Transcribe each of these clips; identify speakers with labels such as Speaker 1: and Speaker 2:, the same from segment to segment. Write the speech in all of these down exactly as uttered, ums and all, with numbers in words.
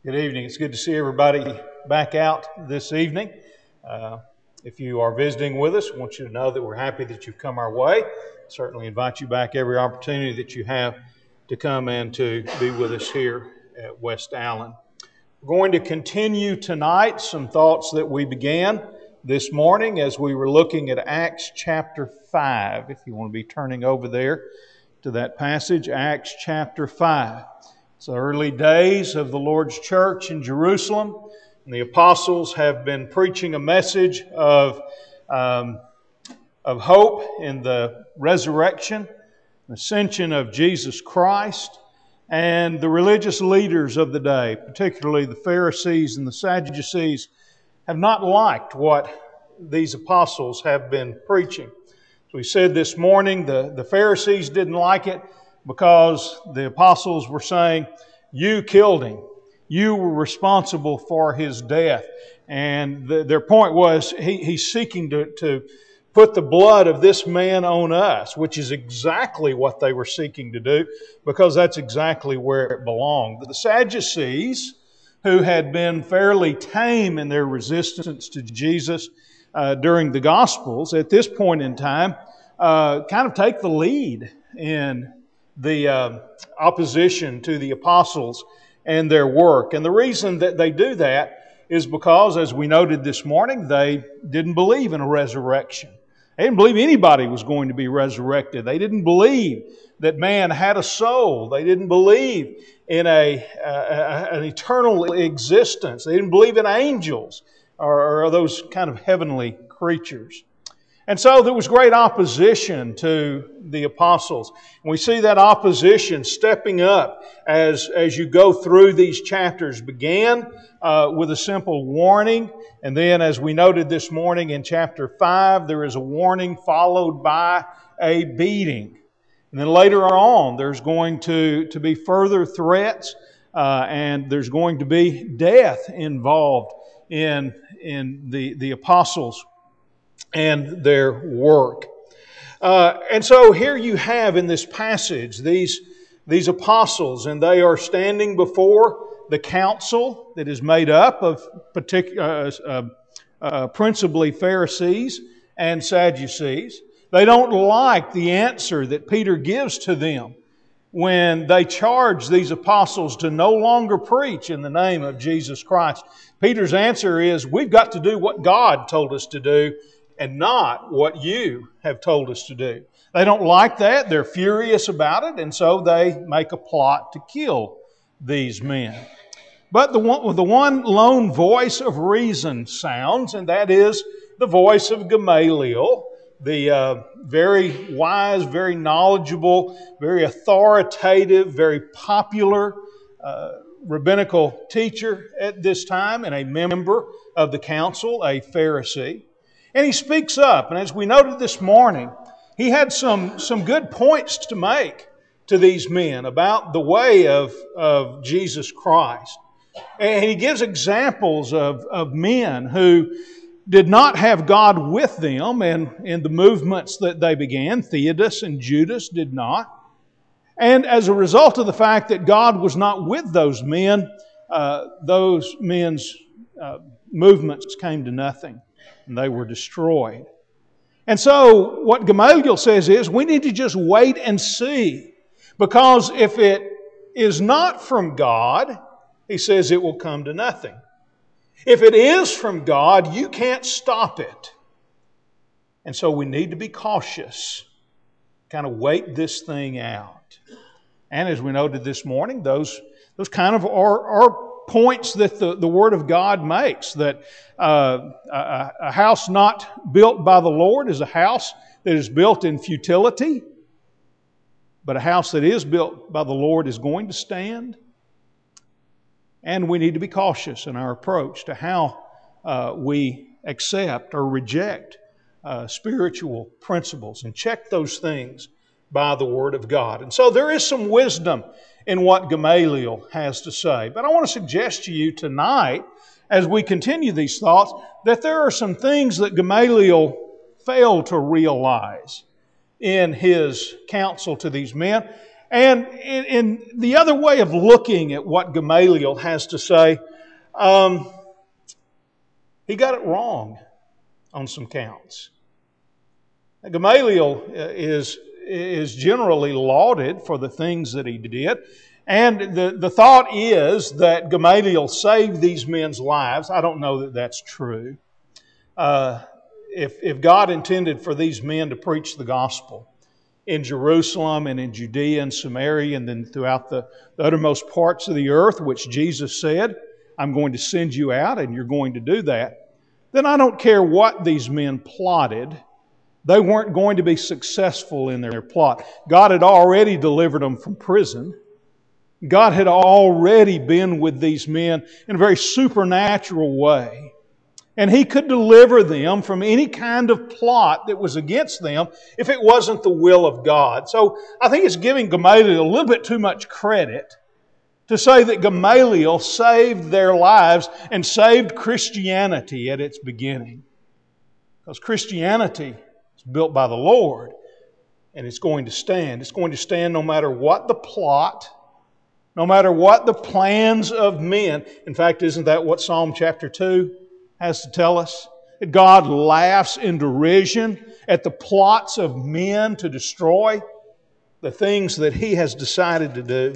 Speaker 1: Good evening. It's good to see everybody back out this evening. Uh, if you are visiting with us, I want you to know that we're happy that you've come our way. Certainly invite you back every opportunity that you have to come and to be with us here at West Allen. We're going to continue tonight some thoughts that we began this morning as we were looking at Acts chapter five. If you want to be turning over there to that passage, Acts chapter five. It's the early days of the Lord's church in Jerusalem, and the apostles have been preaching a message of, um, of hope in the resurrection, ascension of Jesus Christ, and the religious leaders of the day, particularly the Pharisees and the Sadducees, have not liked what these apostles have been preaching. As we said this morning, the, the Pharisees didn't like it because the apostles were saying, you killed him. You were responsible for his death. And the, their point was, he, he's seeking to, to put the blood of this man on us, which is exactly what they were seeking to do, because that's exactly where it belonged. The Sadducees, who had been fairly tame in their resistance to Jesus uh, during the Gospels, at this point in time, uh, kind of take the lead in the uh, opposition to the apostles and their work. And the reason that they do that is because, as we noted this morning, they didn't believe in a resurrection. They didn't believe anybody was going to be resurrected. They didn't believe that man had a soul. They didn't believe in a, uh, an eternal existence. They didn't believe in angels or, or those kind of heavenly creatures. And so there was great opposition to the apostles. And we see that opposition stepping up as, as you go through these chapters. Began uh, with a simple warning. And then, as we noted this morning in chapter five, there is a warning followed by a beating. And then later on, there's going to, to be further threats uh, and there's going to be death involved in, in the, the apostles and their work. Uh, and so here you have in this passage these, these apostles, and they are standing before the council that is made up of partic- uh, uh, uh, principally Pharisees and Sadducees. They don't like the answer that Peter gives to them when they charge these apostles to no longer preach in the name of Jesus Christ. Peter's answer is, we've got to do what God told us to do, and not what you have told us to do. They don't like that. They're furious about it, and so they make a plot to kill these men. But the one, the one lone voice of reason sounds, and that is the voice of Gamaliel, the uh, very wise, very knowledgeable, very authoritative, very popular uh, rabbinical teacher at this time, and a member of the council, a Pharisee. And he speaks up, and as we noted this morning, he had some, some good points to make to these men about the way of, of Jesus Christ. And he gives examples of, of men who did not have God with them and in the movements that they began. Theudas and Judas did not. And as a result of the fact that God was not with those men, uh, those men's uh, movements came to nothing. And they were destroyed. And so what Gamaliel says is, we need to just wait and see. Because if it is not from God, he says it will come to nothing. If it is from God, you can't stop it. And so we need to be cautious. Kind of wait this thing out. And as we noted this morning, those, those kind of are, are points that the, the Word of God makes, that uh, a, a house not built by the Lord is a house that is built in futility, but a house that is built by the Lord is going to stand. And we need to be cautious in our approach to how uh, we accept or reject uh, spiritual principles, and check those things by the Word of God. And so there is some wisdom in what Gamaliel has to say. But I want to suggest to you tonight, as we continue these thoughts, that there are some things that Gamaliel failed to realize in his counsel to these men. And in, in the other way of looking at what Gamaliel has to say, um, he got it wrong on some counts. Gamaliel is, is generally lauded for the things that he did. And the, the thought is that Gamaliel saved these men's lives. I don't know that that's true. Uh, if, if God intended for these men to preach the gospel in Jerusalem and in Judea and Samaria and then throughout the, the uttermost parts of the earth, which Jesus said, I'm going to send you out and you're going to do that, then I don't care what these men plotted. They weren't going to be successful in their plot. God had already delivered them from prison. God had already been with these men in a very supernatural way. And He could deliver them from any kind of plot that was against them if it wasn't the will of God. So I think it's giving Gamaliel a little bit too much credit to say that Gamaliel saved their lives and saved Christianity at its beginning. Because Christianity is built by the Lord and it's going to stand. It's going to stand no matter what the plot, no matter what the plans of men. In fact, isn't that what Psalm chapter two has to tell us? That God laughs in derision at the plots of men to destroy the things that He has decided to do.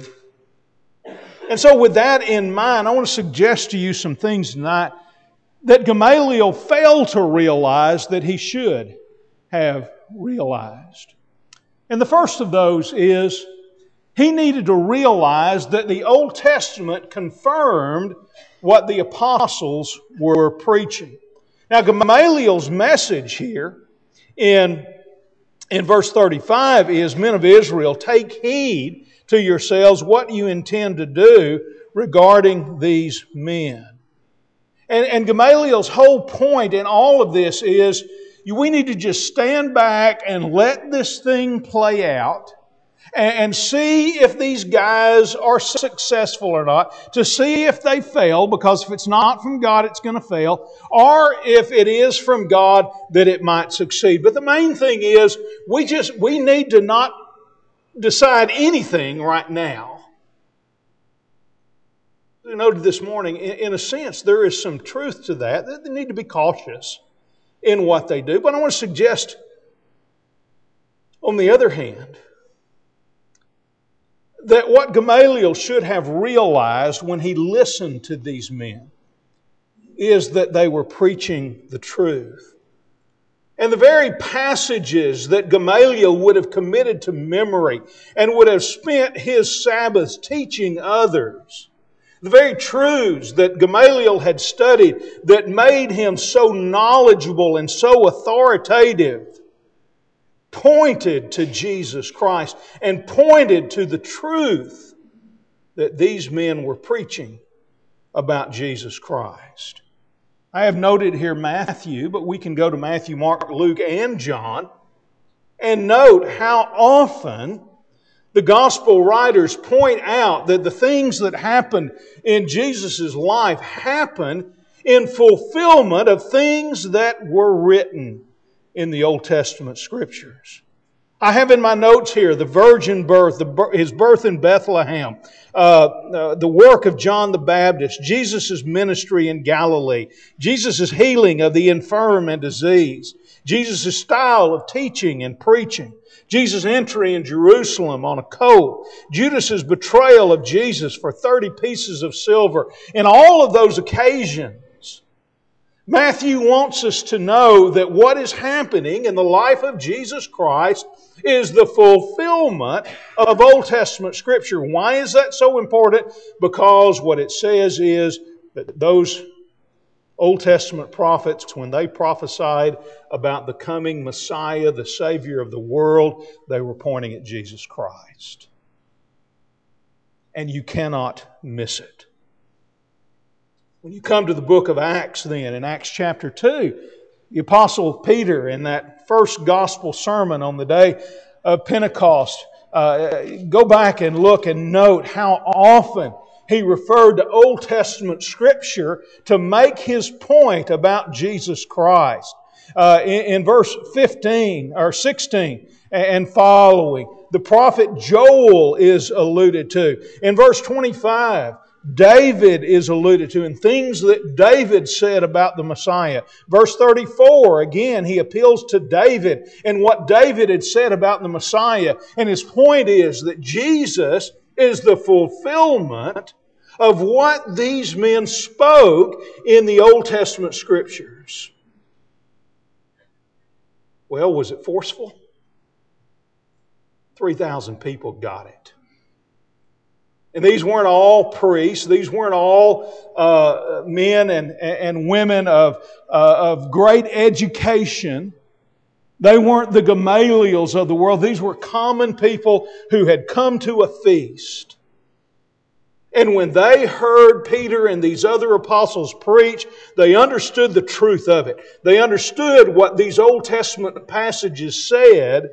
Speaker 1: And so with that in mind, I want to suggest to you some things tonight that Gamaliel failed to realize that he should have realized. And the first of those is he needed to realize that the Old Testament confirmed what the apostles were preaching. Now, Gamaliel's message here in, in verse thirty-five is, Men of Israel, take heed to yourselves what you intend to do regarding these men. And, and Gamaliel's whole point in all of this is we need to just stand back and let this thing play out and see if these guys are successful or not, to see if they fail, because if it's not from God, it's going to fail, or if it is from God, that it might succeed. But the main thing is, we just, we need to not decide anything right now. I noted this morning, in a sense, there is some truth to that. They need to be cautious in what they do. But I want to suggest, on the other hand, that what Gamaliel should have realized when he listened to these men is that they were preaching the truth. And the very passages that Gamaliel would have committed to memory and would have spent his Sabbaths teaching others, the very truths that Gamaliel had studied that made him so knowledgeable and so authoritative, pointed to Jesus Christ and pointed to the truth that these men were preaching about Jesus Christ. I have noted here Matthew, but we can go to Matthew, Mark, Luke, and John and note how often the gospel writers point out that the things that happened in Jesus' life happened in fulfillment of things that were written in the Old Testament Scriptures. I have in my notes here the virgin birth, the, His birth in Bethlehem, uh, uh, the work of John the Baptist, Jesus' ministry in Galilee, Jesus' healing of the infirm and diseased, Jesus' style of teaching and preaching, Jesus' entry in Jerusalem on a colt, Judas' betrayal of Jesus for thirty pieces of silver. In all of those occasions, Matthew wants us to know that what is happening in the life of Jesus Christ is the fulfillment of Old Testament Scripture. Why is that so important? Because what it says is that those Old Testament prophets, when they prophesied about the coming Messiah, the Savior of the world, they were pointing at Jesus Christ. And you cannot miss it. When you come to the book of Acts then, in Acts chapter two, the Apostle Peter, in that first gospel sermon on the day of Pentecost, uh, go back and look and note how often he referred to Old Testament Scripture to make his point about Jesus Christ. Uh, in, in verse fifteen or sixteen and following, the prophet Joel is alluded to. In verse twenty-five, David is alluded to, and things that David said about the Messiah. Verse thirty-four, again, he appeals to David and what David had said about the Messiah. And his point is that Jesus is the fulfillment of what these men spoke in the Old Testament Scriptures. Well, was it forceful? three thousand people got it. And these weren't all priests. These weren't all uh, men and, and women of, uh, of great education. They weren't the Gamaliels of the world. These were common people who had come to a feast. And when they heard Peter and these other apostles preach, they understood the truth of it. They understood what these Old Testament passages said,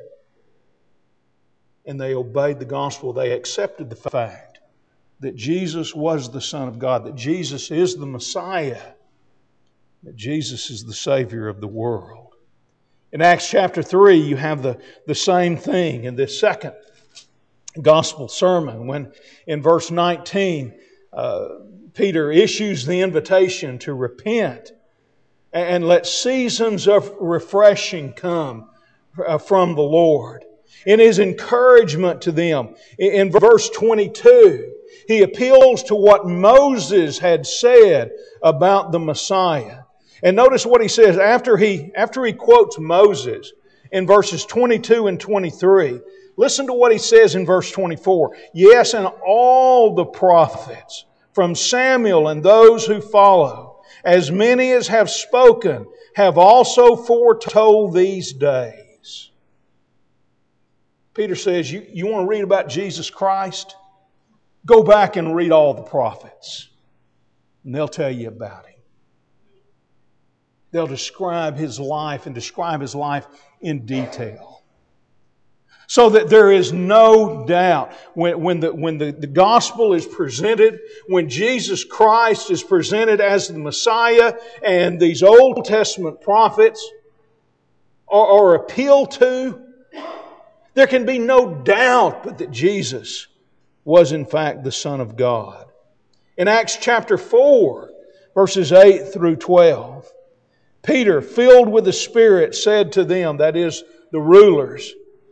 Speaker 1: and they obeyed the gospel. They accepted the fact that Jesus was the Son of God, that Jesus is the Messiah, that Jesus is the Savior of the world. In Acts chapter three, you have the, the same thing in this second gospel sermon when in verse nineteen, uh, Peter issues the invitation to repent and let seasons of refreshing come from the Lord. In his encouragement to them, in verse twenty-two, he appeals to what Moses had said about the Messiah. And notice what he says after he, after he quotes Moses in verses twenty-two and twenty-three. Listen to what he says in verse twenty-four. Yes, and all the prophets, from Samuel and those who follow, as many as have spoken, have also foretold these days. Peter says, you, you want to read about Jesus Christ? Go back and read all the prophets. And they'll tell you about Him. They'll describe His life and describe His life in detail. So that there is no doubt when, when, the, when the, the gospel is presented, when Jesus Christ is presented as the Messiah and these Old Testament prophets are, are appealed to, there can be no doubt but that Jesus was in fact the Son of God. In Acts chapter four, verses eight through twelve, Peter, filled with the Spirit, said to them, that is, the rulers,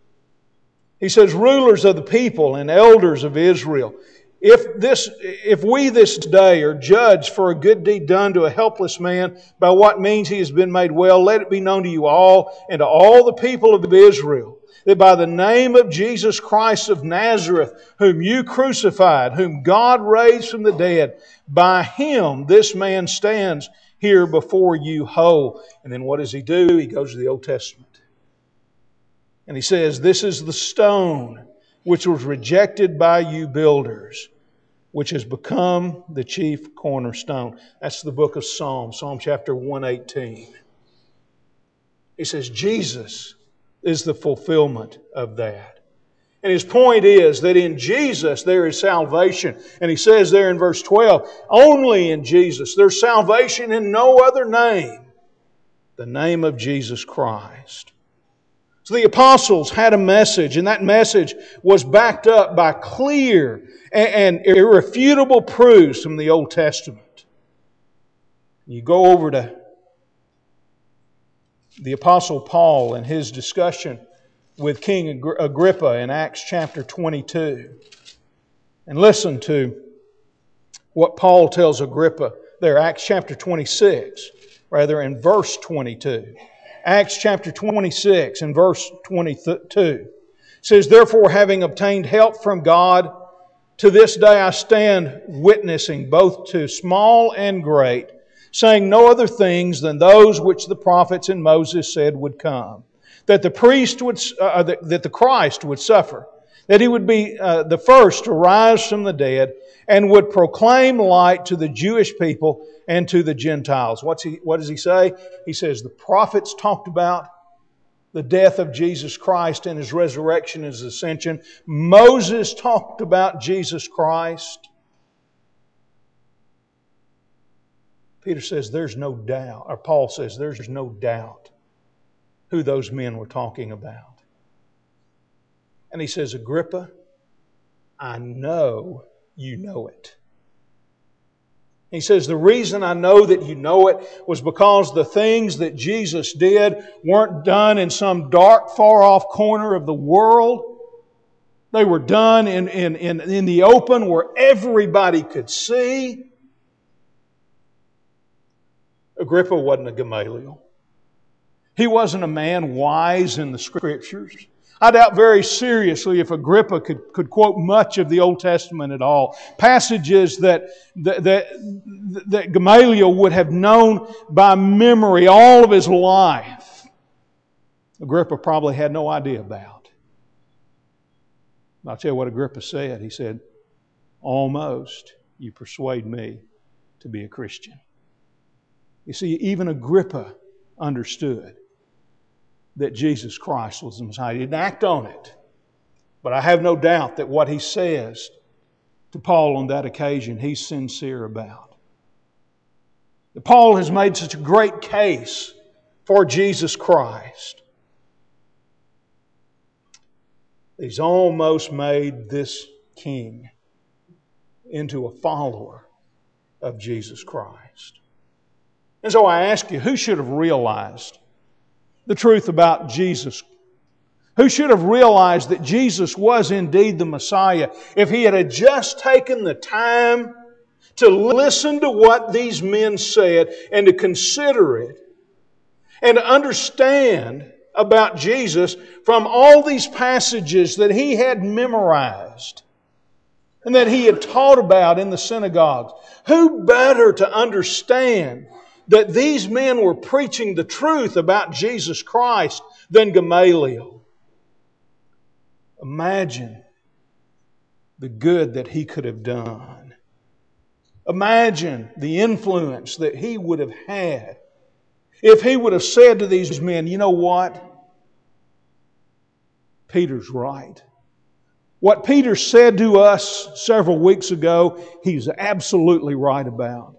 Speaker 1: he says, rulers of the people and elders of Israel, if this, if we this day are judged for a good deed done to a helpless man, by what means he has been made well, let it be known to you all and to all the people of Israel, that by the name of Jesus Christ of Nazareth, whom you crucified, whom God raised from the dead, by Him this man stands here before you whole. And then what does he do? He goes to the Old Testament. And he says, this is the stone which was rejected by you builders, which has become the chief cornerstone. That's the book of Psalms, Psalm chapter one eighteen. He says, Jesus is the fulfillment of that. And his point is that in Jesus there is salvation. And he says there in verse twelve, only in Jesus. There's salvation in no other name. The name of Jesus Christ. So the apostles had a message, and that message was backed up by clear and irrefutable proofs from the Old Testament. You go over to the Apostle Paul and his discussion with King Agrippa in Acts chapter twenty-two. And listen to what Paul tells Agrippa there, Acts chapter twenty-six, rather in verse twenty-two. Acts chapter twenty-six and verse twenty-two says, therefore, having obtained help from God, to this day I stand witnessing both to small and great, saying no other things than those which the prophets and Moses said would come. That the priest would, uh, that, that the Christ would suffer, that He would be uh, the first to rise from the dead, and would proclaim light to the Jewish people and to the Gentiles. What's he, what does he say? He says the prophets talked about the death of Jesus Christ and His resurrection and His ascension. Moses talked about Jesus Christ. Peter says there's no doubt, or Paul says there's no doubt who those men were talking about. And he says, Agrippa, I know you know it. He says, the reason I know that you know it was because the things that Jesus did weren't done in some dark, far-off corner of the world. They were done in, in, in, in the open where everybody could see. Agrippa wasn't a Gamaliel. He wasn't a man wise in the Scriptures. I doubt very seriously if Agrippa could, could quote much of the Old Testament at all. Passages that, that, that, that Gamaliel would have known by memory all of his life. Agrippa probably had no idea about. I'll tell you what Agrippa said. He said, almost you persuade me to be a Christian. You see, even Agrippa understood that Jesus Christ was the Messiah. He didn't act on it. But I have no doubt that what he says to Paul on that occasion, he's sincere about. That Paul has made such a great case for Jesus Christ. He's almost made this king into a follower of Jesus Christ. And so I ask you, who should have realized the truth about Jesus? Who should have realized that Jesus was indeed the Messiah if he had just taken the time to listen to what these men said and to consider it and to understand about Jesus from all these passages that he had memorized and that he had taught about in the synagogues? Who better to understand that these men were preaching the truth about Jesus Christ than Gamaliel? Imagine the good that he could have done. Imagine the influence that he would have had if he would have said to these men, you know what? Peter's right. What Peter said to us several weeks ago, he's absolutely right about.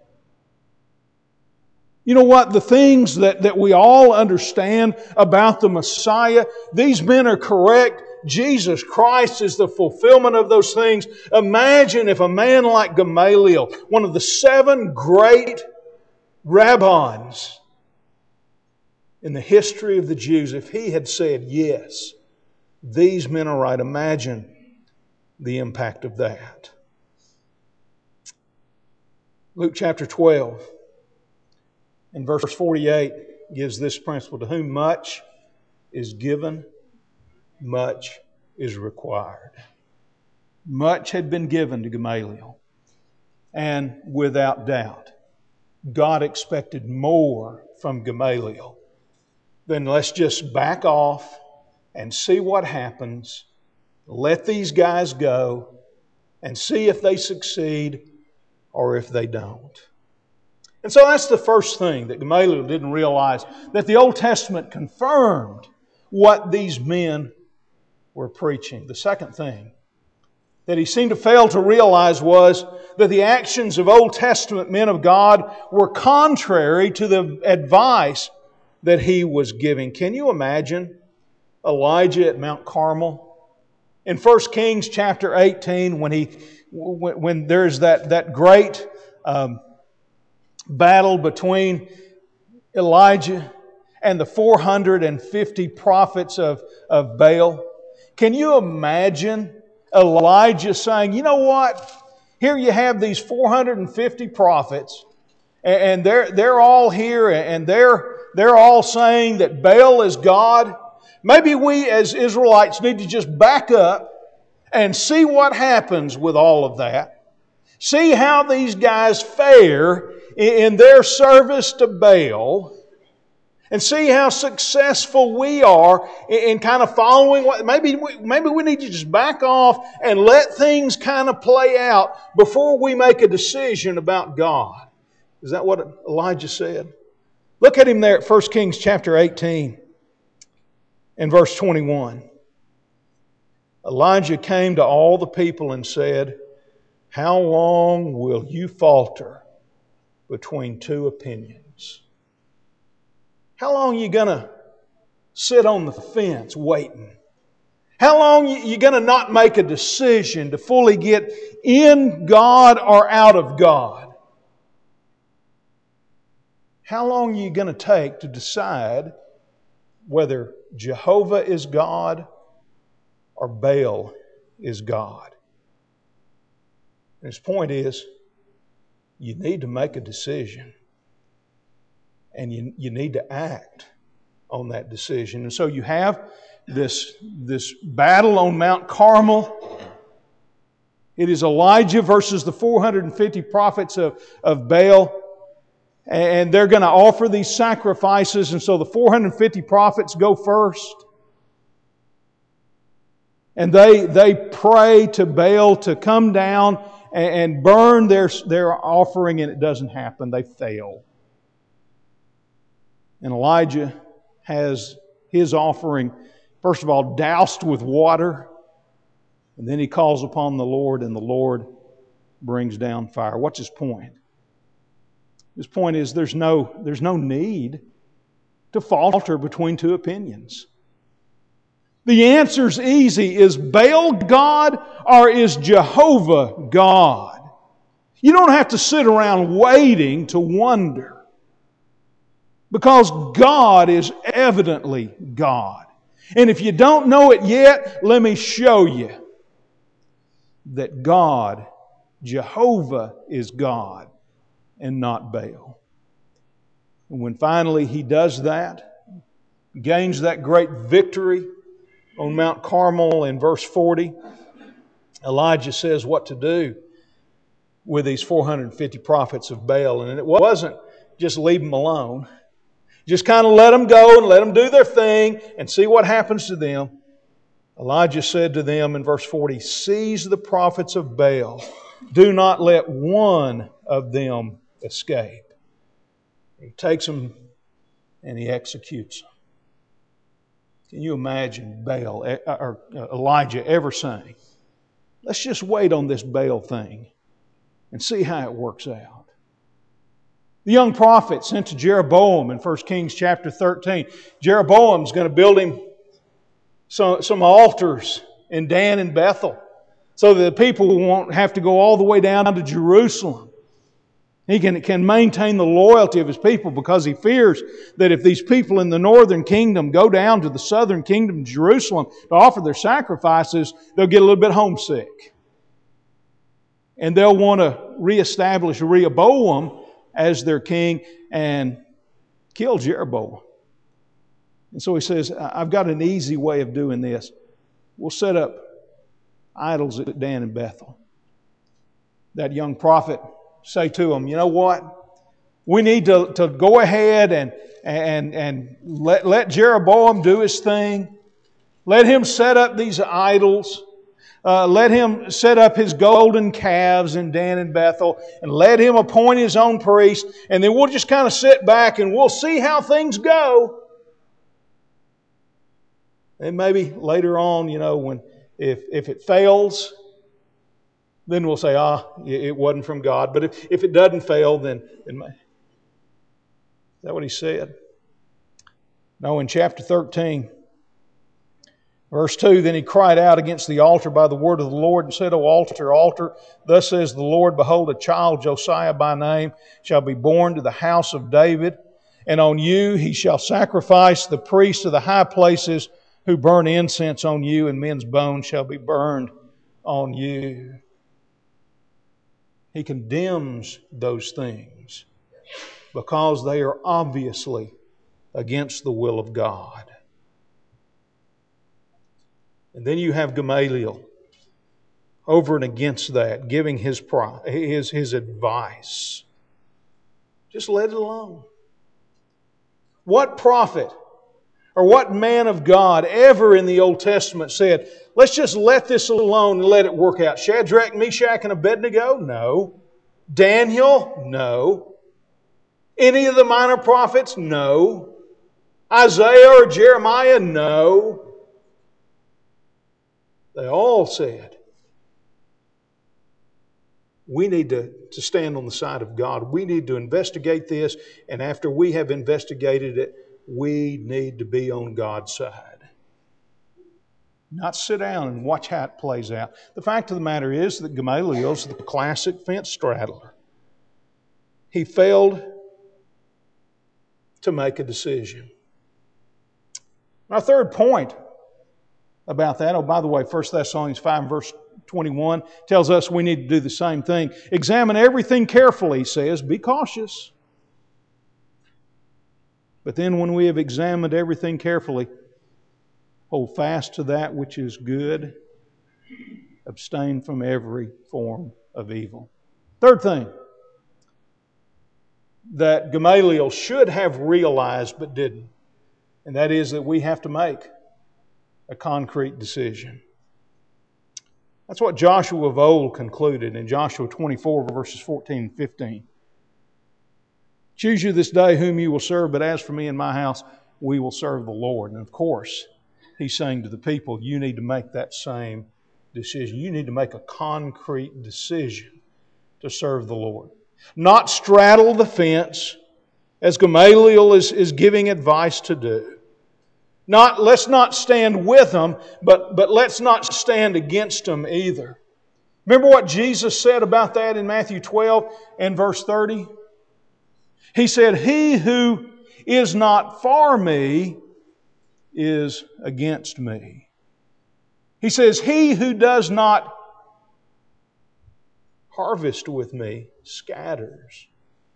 Speaker 1: You know what? The things that, that we all understand about the Messiah, these men are correct. Jesus Christ is the fulfillment of those things. Imagine if a man like Gamaliel, one of the seven great rabbis in the history of the Jews, if he had said, yes, these men are right. Imagine the impact of that. Luke chapter twelve and verse forty-eight gives this principle: to whom much is given, much is required. Much had been given to Gamaliel. And without doubt, God expected more from Gamaliel than let's just back off and see what happens, let these guys go, and see if they succeed or if they don't. And so that's the first thing that Gamaliel didn't realize, that the Old Testament confirmed what these men were preaching. The second thing that he seemed to fail to realize was that the actions of Old Testament men of God were contrary to the advice that he was giving. Can you imagine Elijah at Mount Carmel? In First Kings chapter eighteen, when he when, when there's that, that great um, battle between Elijah and the four hundred fifty prophets of, of Baal. Can you imagine Elijah saying, you know what? Here you have these four hundred fifty prophets, and they're, they're all here, and they're, they're all saying that Baal is God. Maybe we as Israelites need to just back up and see what happens with all of that. See how these guys fare in their service to Baal, and see how successful we are in kind of following what, maybe we, maybe we need to just back off and let things kind of play out before we make a decision about God. Is that what Elijah said? Look at him there at First Kings chapter eighteen and verse twenty-one. Elijah came to all the people and said, how long will you falter between two opinions? How long are you going to sit on the fence waiting? How long are you going to not make a decision to fully get in God or out of God? How long are you going to take to decide whether Jehovah is God or Baal is God? And his point is, you need to make a decision. And you, you need to act on that decision. And so you have this, this battle on Mount Carmel. It is Elijah versus the four hundred fifty prophets of, of Baal. And they're going to offer these sacrifices. And so the four hundred fifty prophets go first. And they, they pray to Baal to come down and, and burn their, their offering, and it doesn't happen. They fail. And Elijah has his offering, first of all, doused with water. And then he calls upon the Lord, and the Lord brings down fire. What's his point? His point is there's no, there's no need to falter between two opinions. The answer's easy. Is Baal God or is Jehovah God? You don't have to sit around waiting to wonder. Because God is evidently God. And if you don't know it yet, let me show you that God, Jehovah, is God and not Baal. And when finally He does that, gains that great victory on Mount Carmel in verse forty, Elijah says what to do with these four hundred fifty prophets of Baal. And it wasn't just leave them alone. Just kind of let them go and let them do their thing and see what happens to them. Elijah said to them in verse forty, "Seize the prophets of Baal. Do not let one of them escape." He takes them and he executes them. Can you imagine Baal or Elijah ever saying, "Let's just wait on this Baal thing and see how it works out"? The young prophet sent to Jeroboam in First Kings chapter thirteen. Jeroboam's going to build him some, some altars in Dan and Bethel so that the people won't have to go all the way down to Jerusalem. He can, can maintain the loyalty of his people because he fears that if these people in the northern kingdom go down to the southern kingdom, Jerusalem, to offer their sacrifices, they'll get a little bit homesick. And they'll want to reestablish Rehoboam as their king and kill Jeroboam. And so he says, I've got an easy way of doing this. We'll set up idols at Dan and Bethel. That young prophet say to him, you know what? We need to, to go ahead and, and, and let, let Jeroboam do his thing. Let him set up these idols. Uh, let him set up his golden calves in Dan and Bethel, and let him appoint his own priest, and then we'll just kind of sit back and we'll see how things go. And maybe later on, you know, when if if it fails, then we'll say, ah, it wasn't from God. But if, if it doesn't fail, then, then is that what he said? No, in chapter thirteen, verse two, then he cried out against the altar by the word of the Lord and said, O altar, altar, thus says the Lord, behold, a child, Josiah by name, shall be born to the house of David, and on you he shall sacrifice the priests of the high places who burn incense on you, and men's bones shall be burned on you. He condemns those things because they are obviously against the will of God. And then you have Gamaliel over and against that, giving his, his, his advice. Just let it alone. What prophet or what man of God ever in the Old Testament said, let's just let this alone and let it work out? Shadrach, Meshach, and Abednego? No. Daniel? No. Any of the minor prophets? No. Isaiah or Jeremiah? No. They all said, we need to, to stand on the side of God. We need to investigate this, and after we have investigated it, we need to be on God's side. not sit down and watch how it plays out. The fact of the matter is that Gamaliel's the classic fence straddler. He failed to make a decision. Our third point about that, oh, by the way, First Thessalonians five and verse twenty-one tells us we need to do the same thing. Examine everything carefully, he says. Be cautious. But then when we have examined everything carefully, hold fast to that which is good. Abstain from every form of evil. Third thing that Gamaliel should have realized but didn't, and that is that we have to make a concrete decision. That's what Joshua of old concluded in Joshua twenty-four, verses fourteen and fifteen. Choose you this day whom you will serve, but as for me and my house, we will serve the Lord. And of course, he's saying to the people, you need to make that same decision. You need to make a concrete decision to serve the Lord. Not straddle the fence, as Gamaliel is, is giving advice to do. Not, let's not stand with them, but, but let's not stand against them either. Remember what Jesus said about that in Matthew twelve and verse thirty? He said, he who is not for me is against me. He says, he who does not harvest with me scatters.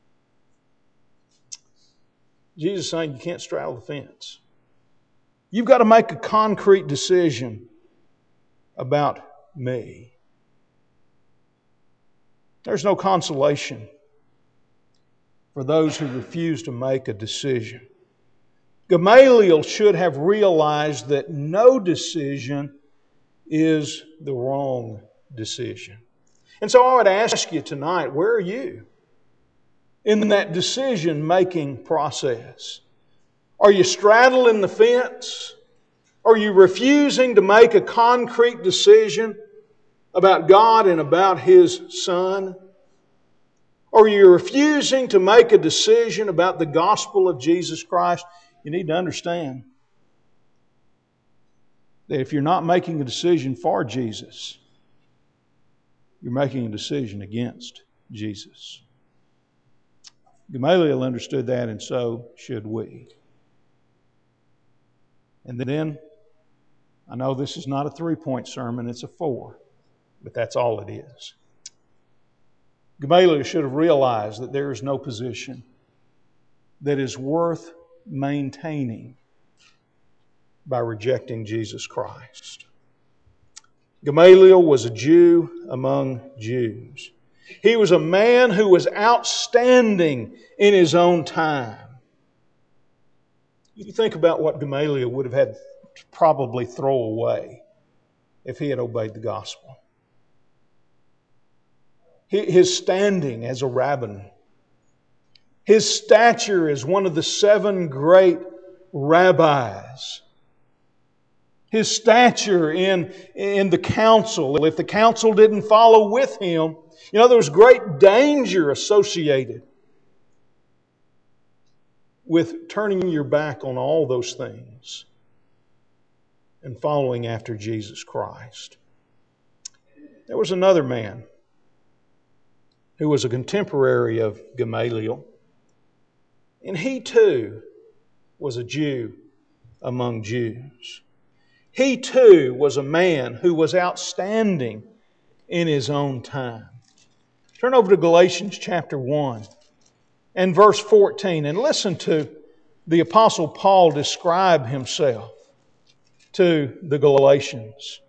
Speaker 1: Jesus is saying you can't straddle the fence. You've got to make a concrete decision about me. There's no consolation for those who refuse to make a decision. Gamaliel should have realized that no decision is the wrong decision. And so I would ask you tonight, where are you in that decision-making process? Are you straddling the fence? Are you refusing to make a concrete decision about God and about His Son? Are you refusing to make a decision about the gospel of Jesus Christ? You need to understand that if you're not making a decision for Jesus, you're making a decision against Jesus. Gamaliel understood that, and so should we. And then, I know this is not a three-point sermon, it's a four, but that's all it is. Gamaliel should have realized that there is no position that is worth maintaining by rejecting Jesus Christ. Gamaliel was a Jew among Jews. He was a man who was outstanding in his own time. You think about what Gamaliel would have had to probably throw away if he had obeyed the gospel. His standing as a rabbin, his stature as one of the seven great rabbis, his stature in, in the council. If the council didn't follow with him, you know, there was great danger associated with turning your back on all those things and following after Jesus Christ. There was another man who was a contemporary of Gamaliel, and he too was a Jew among Jews. He too was a man who was outstanding in his own time. Turn over to Galatians chapter one and verse fourteen and listen to the Apostle Paul describe himself to the Galatians.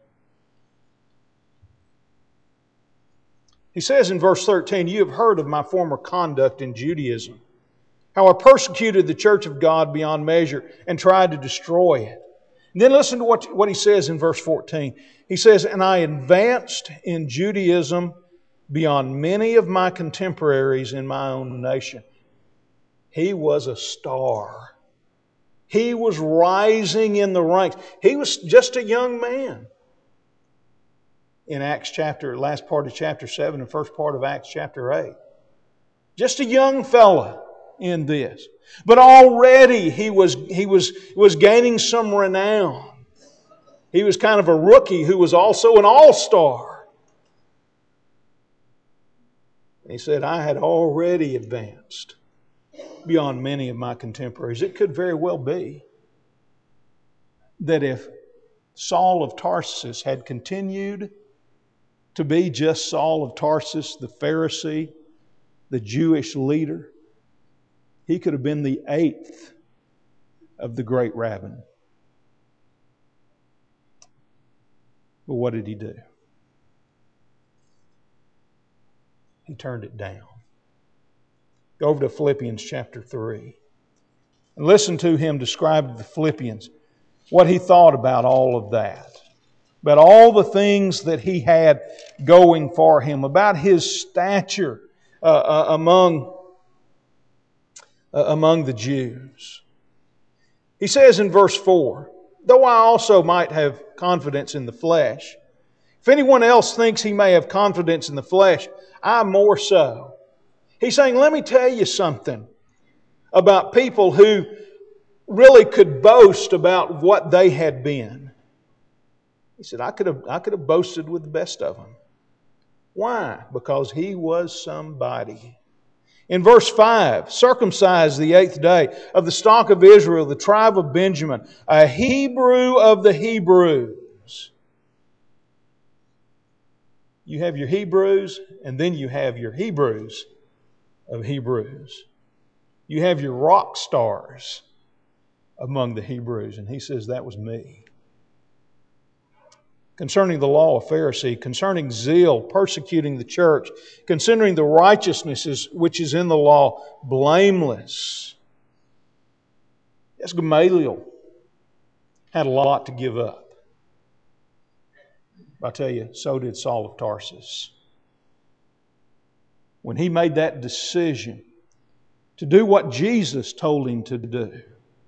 Speaker 1: He says in verse thirteen, you have heard of my former conduct in Judaism, how I persecuted the church of God beyond measure and tried to destroy it. And then listen to what, what he says in verse fourteen. He says, and I advanced in Judaism beyond many of my contemporaries in my own nation. He was a star. He was rising in the ranks. He was just a young man. In Acts chapter, last part of chapter seven and first part of Acts chapter eight. Just a young fella in this. But already he was, he was, was gaining some renown. He was kind of a rookie who was also an all-star. He said, I had already advanced beyond many of my contemporaries. It could very well be that if Saul of Tarsus had continued to be just Saul of Tarsus, the Pharisee, the Jewish leader, he could have been the eighth of the great rabbin. But what did he do? He turned it down. Go over to Philippians chapter three and listen to him describe to the Philippians what he thought about all of that, about all the things that he had going for him, about his stature uh, uh, among, uh, among the Jews. He says in verse four, though I also might have confidence in the flesh, if anyone else thinks he may have confidence in the flesh, I more so. He's saying, let me tell you something about people who really could boast about what they had been. He said, I could have, I could have boasted with the best of them. Why? Because he was somebody. In verse five, circumcised the eighth day, of the stock of Israel, the tribe of Benjamin, a Hebrew of the Hebrews. You have your Hebrews, and then you have your Hebrews of Hebrews. You have your rock stars among the Hebrews, and he says that was me. Concerning the law, a Pharisee, concerning zeal, persecuting the church, considering the righteousness which is in the law, blameless. Yes, Gamaliel had a lot to give up. I tell you, so did Saul of Tarsus. When he made that decision to do what Jesus told him to do,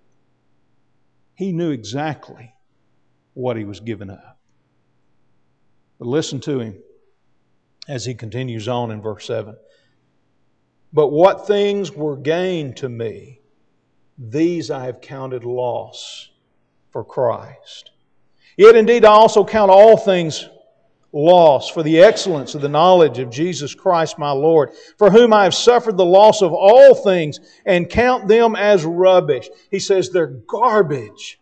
Speaker 1: he knew exactly what he was giving up. But listen to him as he continues on in verse seven. But what things were gain to me, these I have counted loss for Christ. Yet indeed I also count all things loss for the excellence of the knowledge of Jesus Christ my Lord, for whom I have suffered the loss of all things and count them as rubbish. He says they're garbage.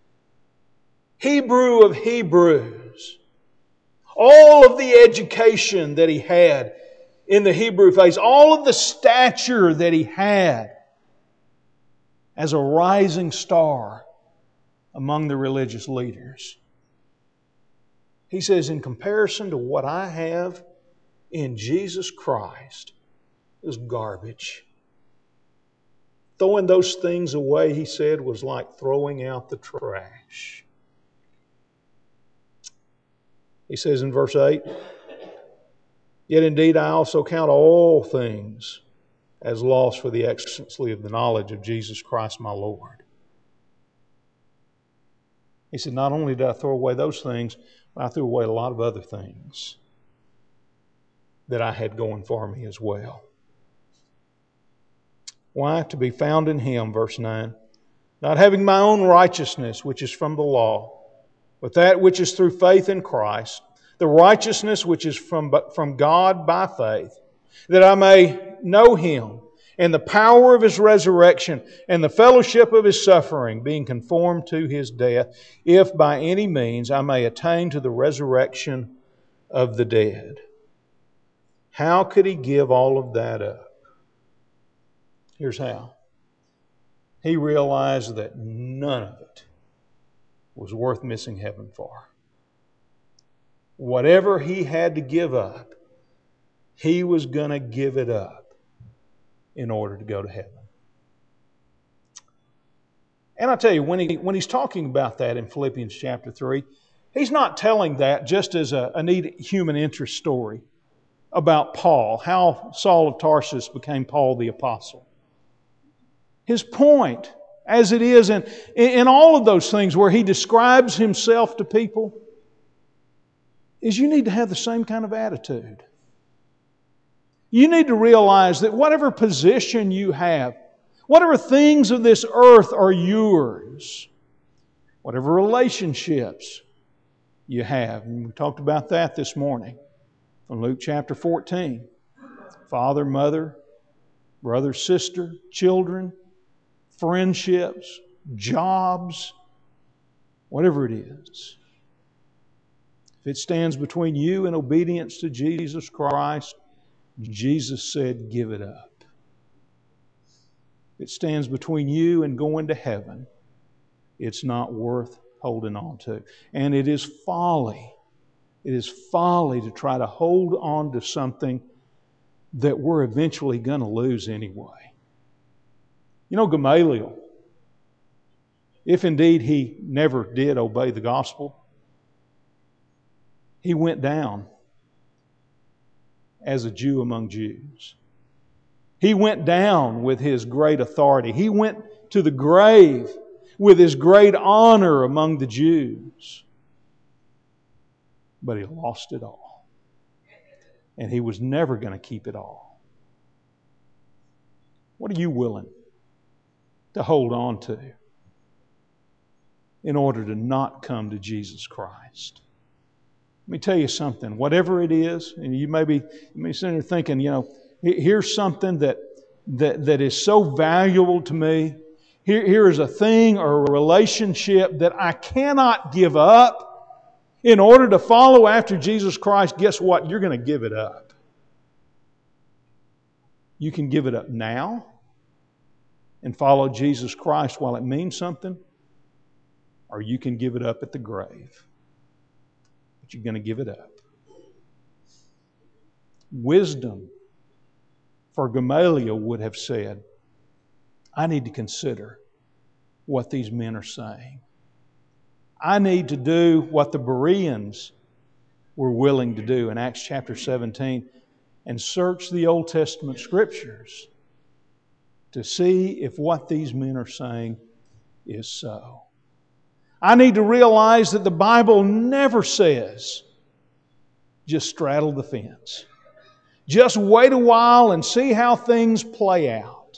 Speaker 1: Hebrew of Hebrews. All of the education that he had in the Hebrew faith, all of the stature that he had as a rising star among the religious leaders. He says, in comparison to what I have in Jesus Christ, is garbage. Throwing those things away, he said, was like throwing out the trash. He says in verse eight, yet indeed I also count all things as loss for the excellency of the knowledge of Jesus Christ my Lord. He said, not only did I throw away those things, but I threw away a lot of other things that I had going for me as well. Why? To be found in Him, verse nine, not having my own righteousness, which is from the law, but that which is through faith in Christ, the righteousness which is from, from God by faith, that I may know Him and the power of His resurrection and the fellowship of His suffering, being conformed to His death, if by any means I may attain to the resurrection of the dead. How could he give all of that up? Here's how. He realized that none of it was worth missing heaven for. Whatever he had to give up, he was going to give it up in order to go to heaven. And I tell you, when he when he's talking about that in Philippians chapter three, he's not telling that just as a, a neat human interest story about Paul, how Saul of Tarsus became Paul the Apostle. His point, as it is in, in all of those things where he describes himself to people, is you need to have the same kind of attitude. You need to realize that whatever position you have, whatever things of this earth are yours, whatever relationships you have. And we talked about that this morning from Luke chapter fourteen. Father, mother, brother, sister, children, friendships, jobs, whatever it is. If it stands between you and obedience to Jesus Christ, Jesus said, give it up. If it stands between you and going to heaven, it's not worth holding on to. And it is folly. It is folly to try to hold on to something that we're eventually going to lose anyway. You know, Gamaliel, if indeed he never did obey the gospel, he went down as a Jew among Jews. He went down with his great authority. He went to the grave with his great honor among the Jews. But he lost it all. And he was never going to keep it all. What are you willing to hold on to in order to not come to Jesus Christ? Let me tell you something. Whatever it is, and you may be, you may be sitting there thinking, you know, here's something that, that, that is so valuable to me. Here, here is a thing or a relationship that I cannot give up in order to follow after Jesus Christ. Guess what? You're going to give it up. You can give it up now and follow Jesus Christ while it means something, or you can give it up at the grave. But you're going to give it up. Wisdom for Gamaliel would have said, I need to consider what these men are saying. I need to do what the Bereans were willing to do in Acts chapter seventeen and search the Old Testament Scriptures to see if what these men are saying is so. I need to realize that the Bible never says, just straddle the fence. Just wait a while and see how things play out.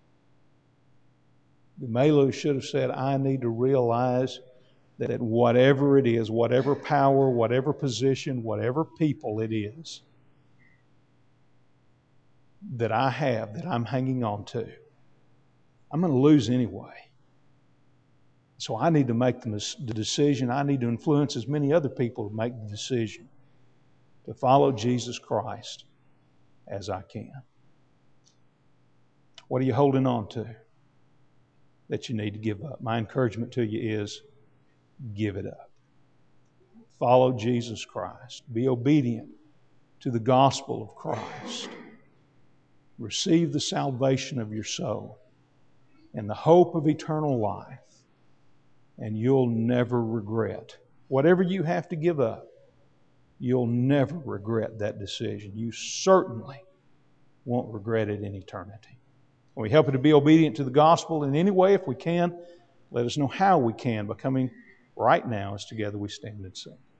Speaker 1: Gamaliel should have said, I need to realize that whatever it is, whatever power, whatever position, whatever people it is that I have, that I'm hanging on to, I'm going to lose anyway. So I need to make the decision. I need to influence as many other people to make the decision to follow Jesus Christ as I can. What are you holding on to that you need to give up? My encouragement to you is give it up. Follow Jesus Christ. Be obedient to the gospel of Christ. Receive the salvation of your soul and the hope of eternal life. And you'll never regret. Whatever you have to give up, you'll never regret that decision. You certainly won't regret it in eternity. When we help you to be obedient to the gospel in any way, if we can, let us know how we can by coming right now as together we stand and sing.